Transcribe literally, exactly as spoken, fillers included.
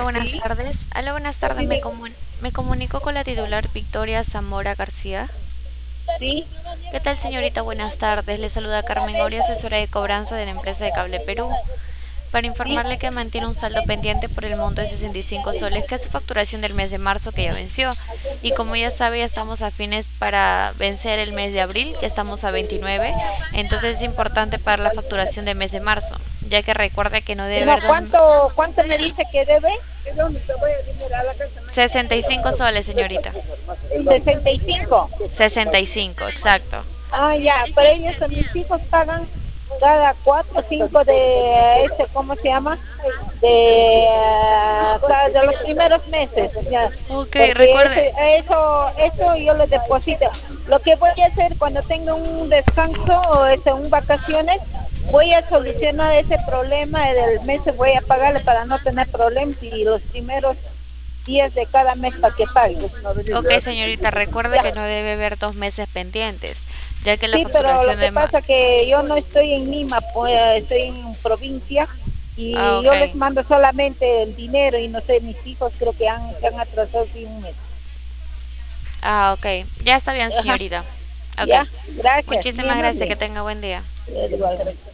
buenas Sí, tardes. Hola, buenas tardes. Me, dime, comun- me comunico con la titular Victoria Zamora García. sí. ¿Qué tal, señorita? Buenas tardes. Le saluda Carmen Oria, asesora de cobranza de la empresa de Cable Perú, para Sí. informarle que mantiene un saldo pendiente por el monto de sesenta y cinco soles, que es su facturación del mes de marzo que ya venció. Y como ya sabe, ya estamos a fines para vencer el mes de abril, que estamos a veintinueve. Entonces es importante para la facturación del mes de marzo, ya que recuerde que no debe No, haber dos... ¿cuánto, cuánto me dice que debe? sesenta y cinco soles, señorita. Sesenta y cinco. Sesenta y cinco, exacto. Ah, ya, pero ellos, mis hijos pagan cada cuatro o cinco de ese, ¿cómo se llama? De, ah, cada- de los primeros meses, ya, Ok, porque recuerde. ese, eso, eso yo lo deposito. Lo que voy a hacer cuando tenga un descanso o ese, un vacaciones, voy a solucionar ese problema del mes, voy a pagarle para no tener problemas y los primeros días de cada mes para que pague. Ok, señorita, recuerde Ya. que no debe haber dos meses pendientes, ya que la Sí, pero lo facturación que de... ma- pasa que yo no estoy en Lima, pues estoy en provincia Ah, y ok. yo les mando solamente el dinero y no sé, mis hijos creo que han, se han atrasado sí, un mes. Ah, ok. Ya está bien, Ajá, señorita. Ok. ya, gracias, muy Muchísimas gracias. Que amable. tenga buen día. Igual.